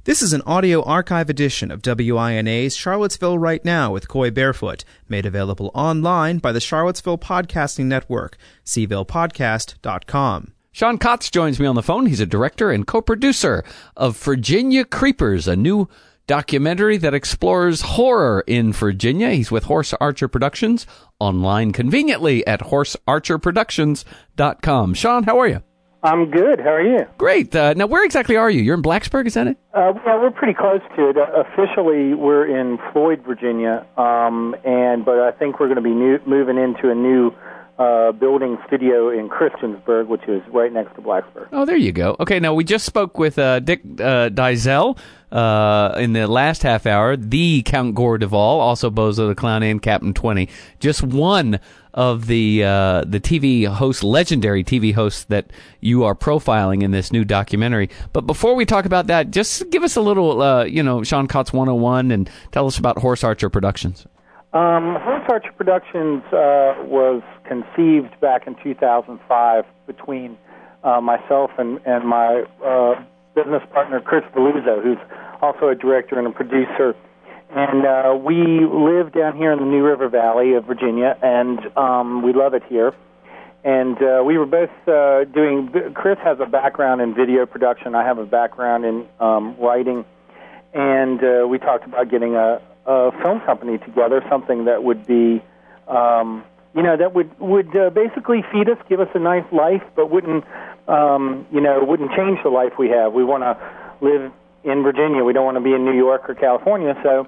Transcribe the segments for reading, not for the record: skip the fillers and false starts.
This is an audio archive edition of WINA's Charlottesville Right Now with Coy Barefoot, made available online by the Charlottesville Podcasting Network, cvillePodcast.com. Sean Kotz joins me on the phone. He's a director and co-producer of Virginia Creepers, a new documentary that explores horror in Virginia. He's with Horse Archer Productions, online conveniently at horsearcherproductions.com. Sean, how are you? I'm good. How are you? Great. Now, where exactly are you? You're in Blacksburg, is that it? Well, we're pretty close to it. Officially, we're in Floyd, Virginia, but I think we're going to be moving into a new building studio in Christiansburg, which is right next to Blacksburg. Oh, there you go. Okay, now we just spoke with Dick Dyszel in the last half hour, the Count Gore Duvall, also Bozo the Clown and Captain 20. Just one of the TV hosts, legendary TV hosts that you are profiling in this new documentary. But before we talk about that, just give us a little, Sean Kotz 101 and tell us about Horse Archer Productions. Horse Archer Productions was conceived back in 2005 between myself and my business partner, Chris Veluzzo, who's also a director and a producer. And we live down here in the New River Valley of Virginia, and we love it here. And we were both Chris has a background in video production. I have a background in writing. And we talked about getting a film company together, something that would be, that would basically feed us, give us a nice life, but wouldn't change the life we have. We want to live in Virginia. We don't want to be in New York or California. So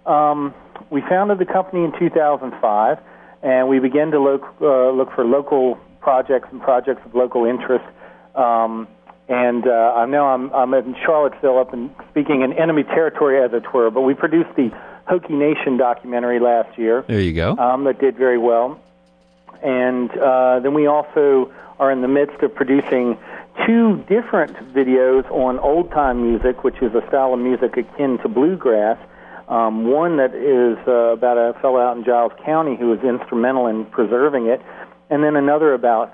we founded the company in 2005, and we began to look for local projects and projects of local interest. I know I'm in Charlottesville, up and speaking in enemy territory, as it were. But we produced the Hokie Nation documentary last year. There you go. That did very well. And then we also are in the midst of producing two different videos on old-time music, which is a style of music akin to bluegrass. One that is about a fellow out in Giles County who was instrumental in preserving it, and then another about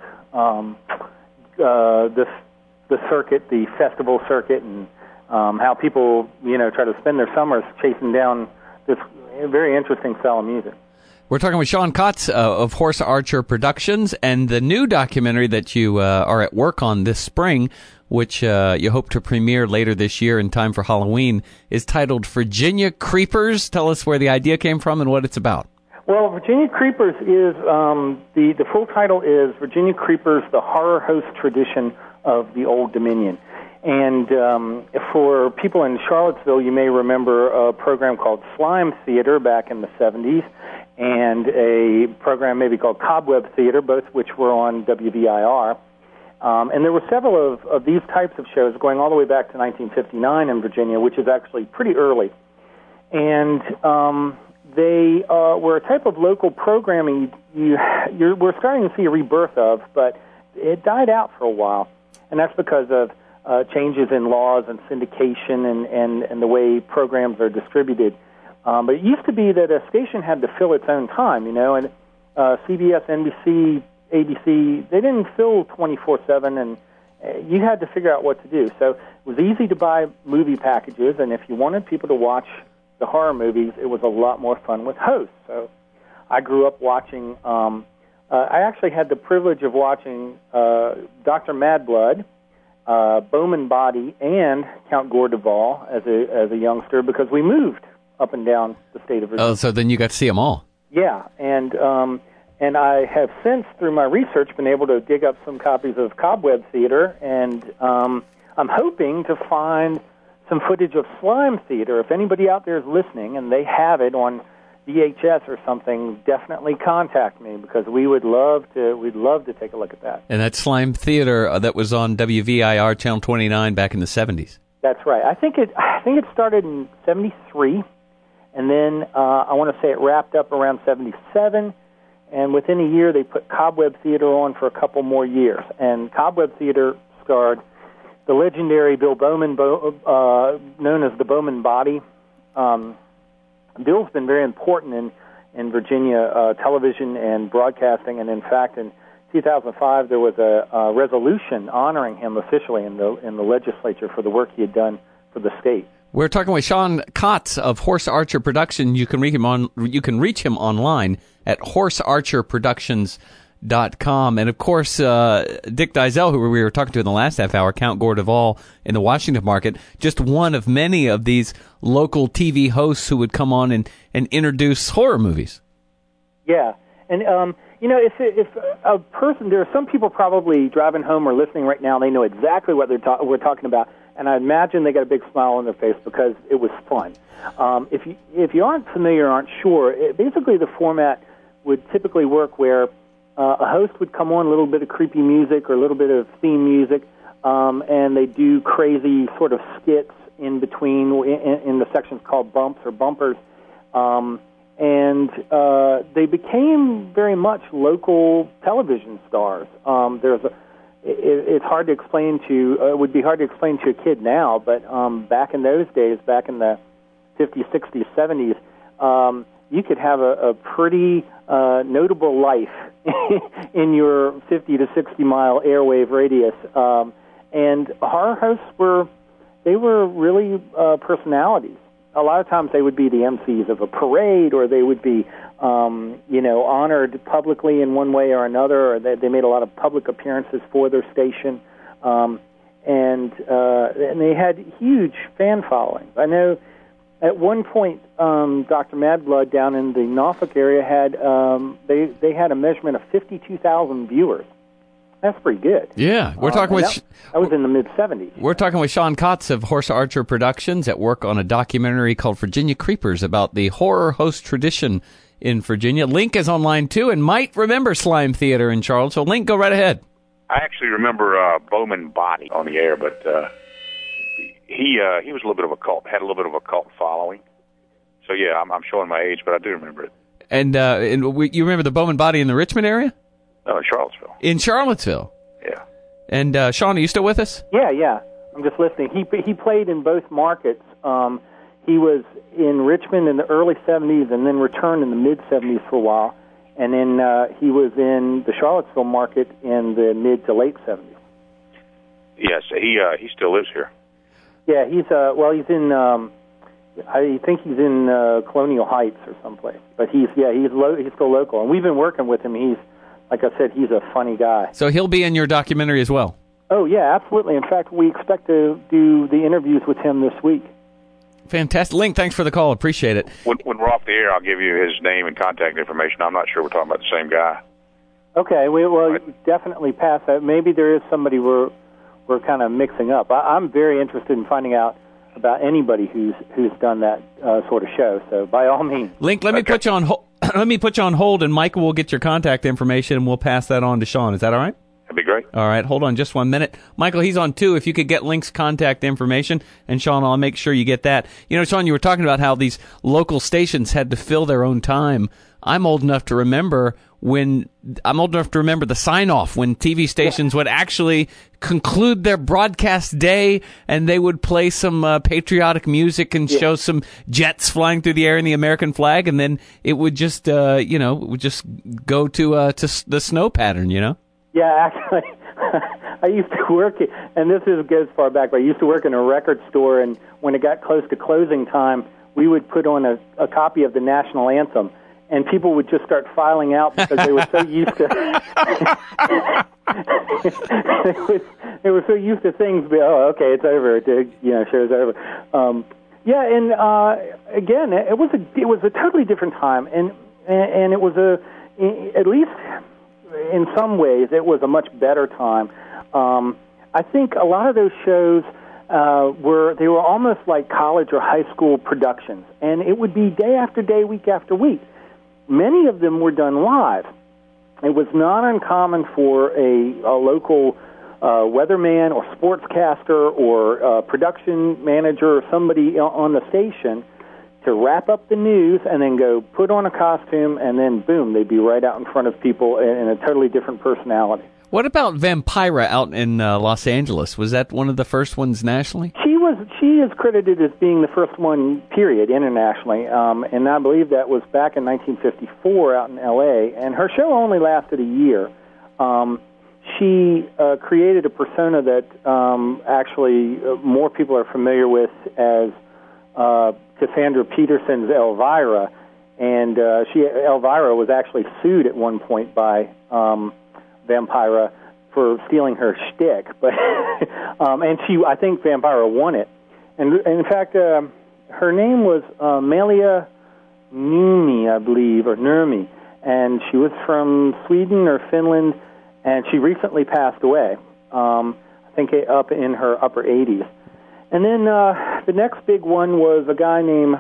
the circuit, the festival circuit, and how people, try to spend their summers chasing down this very interesting style of music. We're talking with Sean Kotz of Horse Archer Productions, and the new documentary that you are at work on this spring, which you hope to premiere later this year in time for Halloween, is titled Virginia Creepers. Tell us where the idea came from and what it's about. Well, Virginia Creepers is, the full title is Virginia Creepers, the Horror Host Tradition of the Old Dominion. And for people in Charlottesville, you may remember a program called Slime Theater back in the 70s, and a program maybe called Cobweb Theater, both which were on WVIR. And there were several of these types of shows going all the way back to 1959 in Virginia, which is actually pretty early. And they were a type of local programming we're starting to see a rebirth of, but it died out for a while. And that's because of changes in laws and syndication and the way programs are distributed. But it used to be that a station had to fill its own time, and CBS, NBC, ABC, they didn't fill 24/7, and you had to figure out what to do. So it was easy to buy movie packages, and if you wanted people to watch the horror movies, it was a lot more fun with hosts. So I grew up watching, I actually had the privilege of watching Dr. Madblood, Bowman Body, and Count Gore Duvall as a youngster, because we moved up and down the state of Virginia. Oh, so then you got to see them all. Yeah, and I have since, through my research, been able to dig up some copies of Cobweb Theater, and I'm hoping to find some footage of Slime Theater. If anybody out there is listening and they have it on VHS or something, definitely contact me, because we'd love to take a look at that. And that Slime Theater that was on WVIR Channel 29 back in the 70s. That's right. I think it started in 73, and then I want to say it wrapped up around 77, and within a year they put Cobweb Theater on for a couple more years. And Cobweb Theater starred the legendary Bill Bowman, known as the Bowman Body. Bill's been very important in Virginia television and broadcasting, and in fact, in 2005 there was a resolution honoring him officially in the legislature for the work he had done for the state. We're talking with Sean Kotz of Horse Archer Productions. You can reach him online at horsearcherproductions.com. And of course, Dick Deisel, who we were talking to in the last half hour, Count Gore Duvall in the Washington market, just one of many of these local TV hosts who would come on and introduce horror movies. Yeah, and if a person, there are some people probably driving home or listening right now, they know exactly what we're talking about, and I imagine they got a big smile on their face because it was fun. If you aren't familiar or aren't sure, basically the format would typically work where a host would come on, a little bit of creepy music or a little bit of theme music, and they do crazy sort of skits in between in the sections called bumps or bumpers. And they became very much local television stars. It's hard to explain it would be hard to explain to a kid now, but back in those days, back in the 50s, 60s, 70s, you could have a pretty notable life in your 50 to 60 mile airwave radius. And horror hosts were really personalities. A lot of times they would be the MCs of a parade, or they would be, honored publicly in one way or another, or they made a lot of public appearances for their station, and they had huge fan followings. I know at one point, Dr. Madblood down in the Norfolk area had they had a measurement of 52,000 viewers. That's pretty good. Yeah, we're talking with... That was in the mid-'70s. We're talking with Sean Kotz of Horse Archer Productions at work on a documentary called Virginia Creepers about the horror host tradition in Virginia. Link is online, too, and might remember Slime Theater in Charlottesville. Link, go right ahead. I actually remember Bowman Body on the air, but he was a little bit of a cult, had a little bit of a cult following. So, yeah, I'm showing my age, but I do remember it. And you remember the Bowman Body in the Richmond area? No, in Charlottesville. In Charlottesville? Yeah. And, Sean, are you still with us? Yeah. I'm just listening. He played in both markets. He was in Richmond in the early 70s and then returned in the mid-70s for a while. And then he was in the Charlottesville market in the mid to late 70s. Yes, he still lives here. Yeah, he's in... I think he's in Colonial Heights or someplace. But he's still local. And we've been working with him. Like I said, he's a funny guy. So he'll be in your documentary as well? Oh, yeah, absolutely. In fact, we expect to do the interviews with him this week. Fantastic. Link, thanks for the call. Appreciate it. When we're off the air, I'll give you his name and contact information. I'm not sure we're talking about the same guy. Okay, we'll definitely pass that. Maybe there is somebody we're kind of mixing up. I'm very interested in finding out about anybody who's done that sort of show. So by all means, Link, let me put you on hold. Let me put you on hold, and Michael will get your contact information, and we'll pass that on to Sean. Is that all right? That'd be great. All right, hold on just 1 minute. Michael, he's on too. If you could get Link's contact information, and Sean, I'll make sure you get that. You know, Sean, you were talking about how these local stations had to fill their own time. I'm old enough to remember the sign-off when TV stations would actually conclude their broadcast day, and they would play some patriotic music and show some jets flying through the air in the American flag, and then it would just, go to the snow pattern, you know? Yeah, actually, I used to work, and this goes far back, but I used to work in a record store, and when it got close to closing time, we would put on a copy of the national anthem. And people would just start filing out because they were so used to they were so used to things. Okay, it's over. Show's over. Again, it was a totally different time, and it was at least in some ways it was a much better time. I think a lot of those shows were almost like college or high school productions, and it would be day after day, week after week. Many of them were done live. It was not uncommon for a local weatherman or sportscaster or production manager or somebody on the station to wrap up the news and then go put on a costume, and then, boom, they'd be right out in front of people in a totally different personality. What about Vampira out in Los Angeles? Was that one of the first ones nationally? She is credited as being the first one, period, internationally, and I believe that was back in 1954 out in L.A., and her show only lasted a year. She created a persona that actually more people are familiar with as Cassandra Peterson's Elvira, and Elvira was actually sued at one point by Vampira for stealing her shtick, but and I think Vampira won it. And in fact, her name was Melia Nurmi, I believe, or Nurmi, and she was from Sweden or Finland, and she recently passed away. I think up in her upper 80s. And then the next big one was a guy named,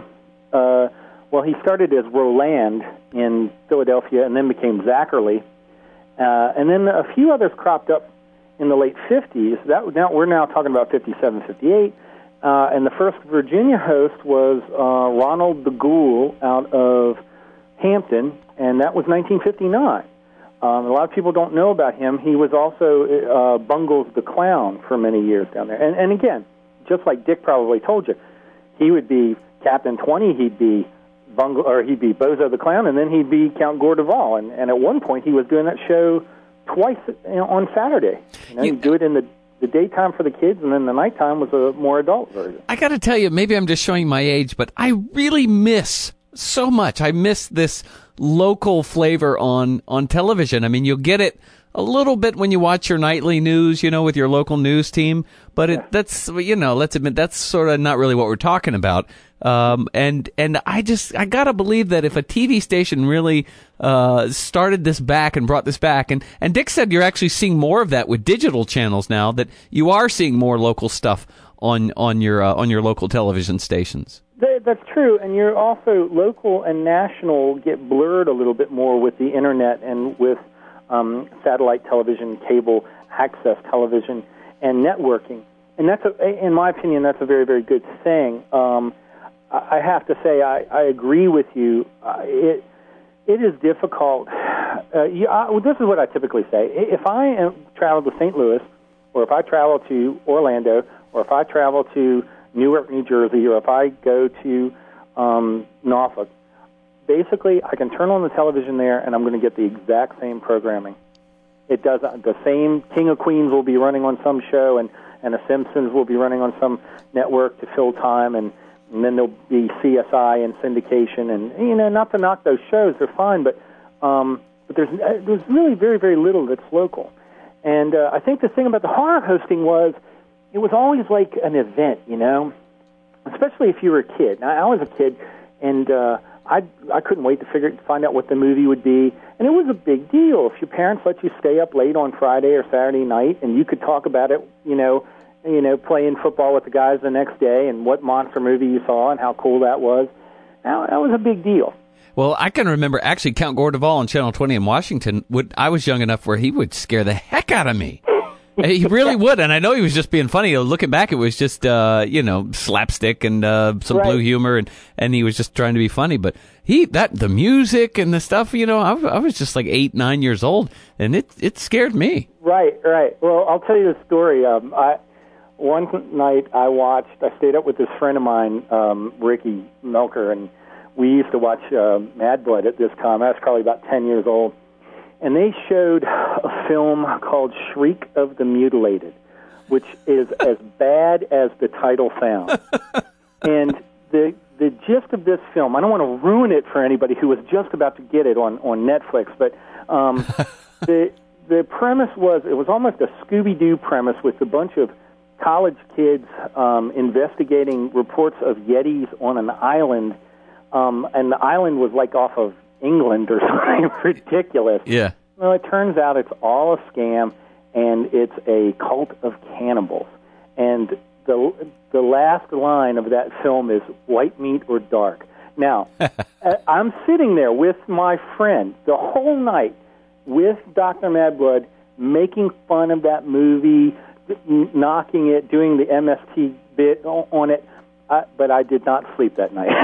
he started as Roland in Philadelphia and then became Zachary. And then a few others cropped up in the late 50s. We're now talking about 57, 58. And the first Virginia host was Ronald the Ghoul out of Hampton, and that was 1959. A lot of people don't know about him. He was also Bungles the Clown for many years down there. And again, just like Dick probably told you, he would be Captain 20, he'd be Bozo the Clown, and then he'd be Count Gordeval. And at one point, he was doing that show twice on Saturday. He'd do it in the daytime for the kids, and then the nighttime was a more adult version. I got to tell you, maybe I'm just showing my age, but I really miss so much. I miss this local flavor on television. I mean, you'll get it a little bit when you watch your nightly news, with your local news team, but let's admit that's sort of not really what we're talking about. And I gotta believe that if a TV station really started this back and brought this back, and Dick said you're actually seeing more of that with digital channels now, that you are seeing more local stuff on your local television stations. That's true, and you're also local and national get blurred a little bit more with the internet and with satellite television, cable access television, and networking. And in my opinion, that's a very, very good thing. I have to say, I agree with you. It is difficult. This is what I typically say. If I travel to St. Louis, or if I travel to Orlando, or if I travel to Newark, New Jersey, or if I go to Norfolk, basically I can turn on the television there and I'm going to get the exact same programming. It does the same. King of Queens will be running on some show, and The Simpsons will be running on some network to fill time, and then there'll be CSI and syndication, and not to knock those shows, they're fine, but there's really very, very little that's local. And I think the thing about the horror hosting was it was always like an event, especially if you were a kid. Now, I was a kid, and I couldn't wait to find out what the movie would be, and it was a big deal if your parents let you stay up late on Friday or Saturday night, and you could talk about it, playing football with the guys the next day, and what monster movie you saw and how cool that was. That was a big deal. Well, I can remember actually Count Gordeval on Channel 20 in Washington. I was young enough where he would scare the heck out of me. He really would, and I know he was just being funny. Looking back, it was just slapstick and some blue humor, and he was just trying to be funny. But the music and the stuff, I was just like 8, 9 years old, and it scared me. Right. Well, I'll tell you the story. One night I stayed up with this friend of mine, Ricky Melker, and we used to watch Mad Blood at this time. I was probably about 10 years old. And they showed a film called Shriek of the Mutilated, which is as bad as the title sounds. And the gist of this film, I don't want to ruin it for anybody who was just about to get it on Netflix, but the premise it was almost a Scooby-Doo premise with a bunch of college kids investigating reports of Yetis on an island, and the island was like off of England or something ridiculous. Yeah. Well, it turns out it's all a scam, and it's a cult of cannibals. And the last line of that film is white meat or dark. Now, I'm sitting there with my friend the whole night with Dr. Mad Blood, making fun of that movie, knocking it, doing the MST bit on it. But I did not sleep that night.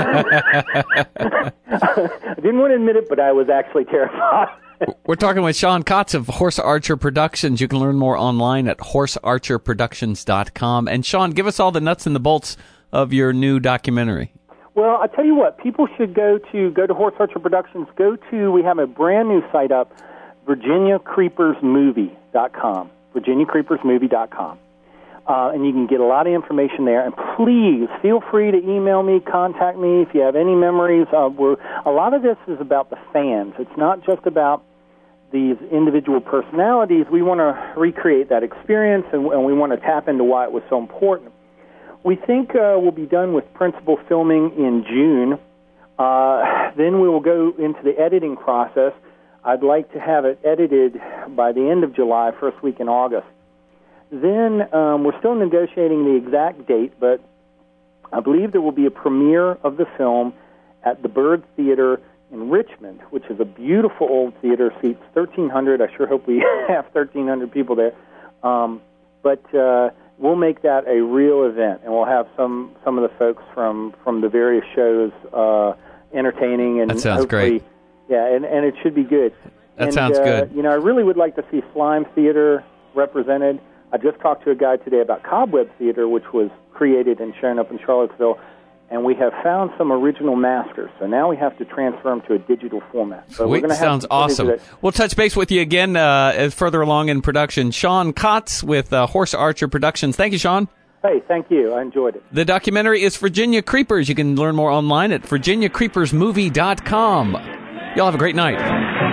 I didn't want to admit it, but I was actually terrified. We're talking with Sean Kotz of Horse Archer Productions. You can learn more online at horsearcherproductions.com. And Sean, give us all the nuts and the bolts of your new documentary. Well, I tell you what, people should go to Horse Archer Productions. We have a brand new site up, VirginiaCreepersMovie.com. VirginiaCreepersMovie.com. and you can get a lot of information there. And please feel free to email me, contact me if you have any memories. A lot of this is about the fans. It's not just about these individual personalities. We want to recreate that experience, and we want to tap into why it was so important. We think we'll be done with principal filming in June. Then we will go into the editing process. I'd like to have it edited by the end of July, first week in August. Then we're still negotiating the exact date, but I believe there will be a premiere of the film at the Byrd Theater in Richmond, which is a beautiful old theater, seats 1,300. I sure hope we have 1,300 people there. But we'll make that a real event, and we'll have some of the folks from the various shows entertaining. And that sounds great. Yeah, and it should be good. That sounds good. I really would like to see Slime Theater represented. I just talked to a guy today about Cobweb Theater, which was created and shown up in Charlottesville, and we have found some original masters. So now we have to transfer them to a digital format. So Sweet. Sounds awesome. We'll touch base with you again as further along in production. Sean Kotz with Horse Archer Productions. Thank you, Sean. Hey, thank you. I enjoyed it. The documentary is Virginia Creepers. You can learn more online at virginiacreepersmovie.com. Y'all have a great night.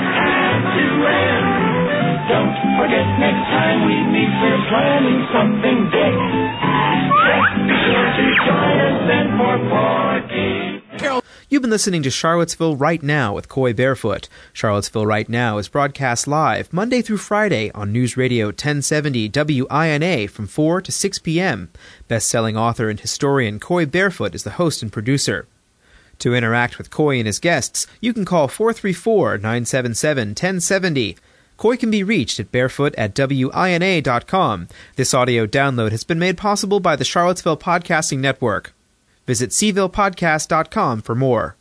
Don't forget, next time we meet, we're planning something big. Be sure to join us then for party. You've been listening to Charlottesville Right Now with Coy Barefoot. Charlottesville Right Now is broadcast live Monday through Friday on News Radio 1070 WINA from 4 to 6 p.m. Best-selling author and historian Coy Barefoot is the host and producer. To interact with Coy and his guests, you can call 434-977-1070. Coy can be reached at barefoot@wina.com. This audio download has been made possible by the Charlottesville Podcasting Network. Visit cvillepodcast.com for more.